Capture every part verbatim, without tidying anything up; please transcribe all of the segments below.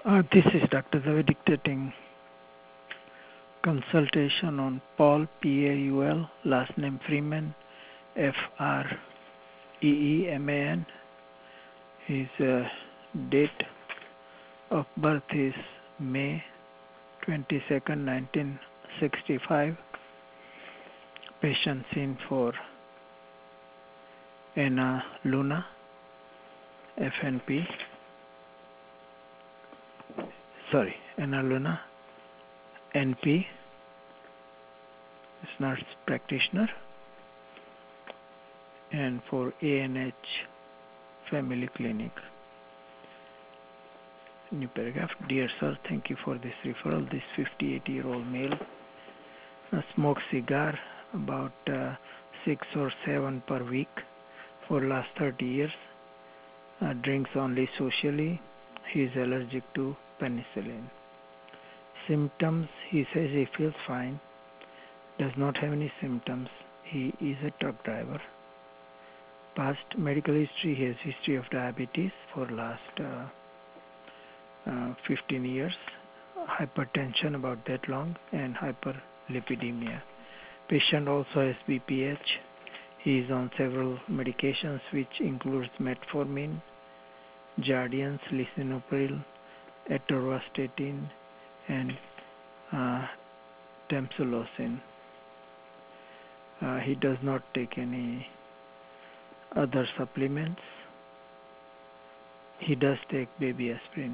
Uh, this is Doctor Zavi dictating consultation on Paul, P A U L, last name Freeman, F R E E M A N. His uh, date of birth is May twenty-second, nineteen sixty-five. Patient seen for Anna Luna, F N P. Sorry, Anna Luna, N P, is nurse practitioner, and for A N H Family Clinic. New paragraph. Dear sir, thank you for this referral. This fifty-eight-year-old male uh, smokes cigar about uh, six or seven per week for last thirty years. Uh, drinks only socially. He is allergic to penicillin. Symptoms, he says he feels fine, does not have any symptoms. He is a truck driver. Past medical history, he has history of diabetes for last uh, uh, fifteen years, hypertension about that long, and hyperlipidemia. Patient also has B P H. He is on several medications which includes metformin, Jardiance, lisinopril, atorvastatin, and uh, tamsulosin. Uh, he does not take any other supplements. He does take baby aspirin.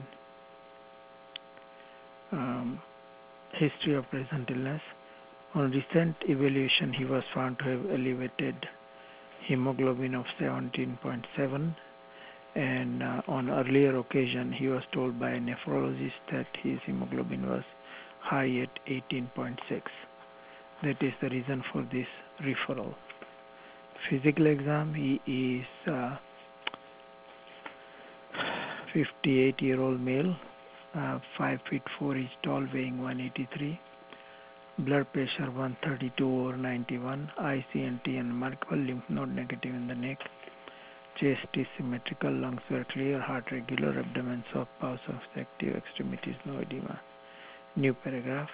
Um, history of present illness. On recent evaluation, he was found to have elevated hemoglobin of seventeen point seven, and uh, on earlier occasion, he was told by a nephrologist that his hemoglobin was high at eighteen point six. That is the reason for this referral. Physical exam, he is uh, fifty-eight-year-old male, uh, five feet four inch tall, weighing one eighty-three. Blood pressure one thirty-two over ninety-one. I C N T and multiple lymph node negative in the neck. Chest is symmetrical, lungs were clear, heart regular, abdomen soft, pulse active, extremities no edema. New paragraph.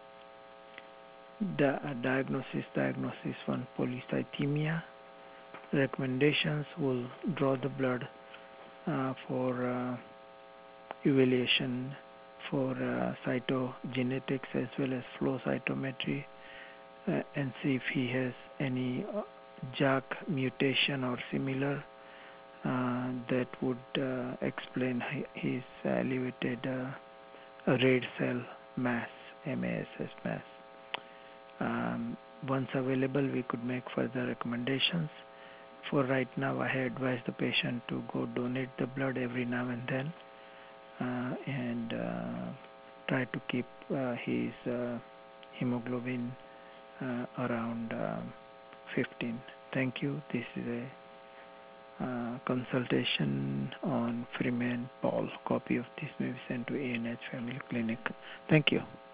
Di- uh, diagnosis, diagnosis one, polycythemia. Recommendations will draw the blood uh, for uh, evaluation for uh, cytogenetics as well as flow cytometry uh, and see if he has any uh, J A K mutation or similar uh, that would uh, explain his elevated uh, red cell mass, M A S S mass. Um, once available, we could make further recommendations. For right now, I advise the patient to go donate the blood every now and then uh, and uh, try to keep uh, his uh, hemoglobin uh, around um, fifteen. Thank you. This is a uh, consultation on Freeman Paul. Copy of this may be sent to A N H Family Clinic. Thank you.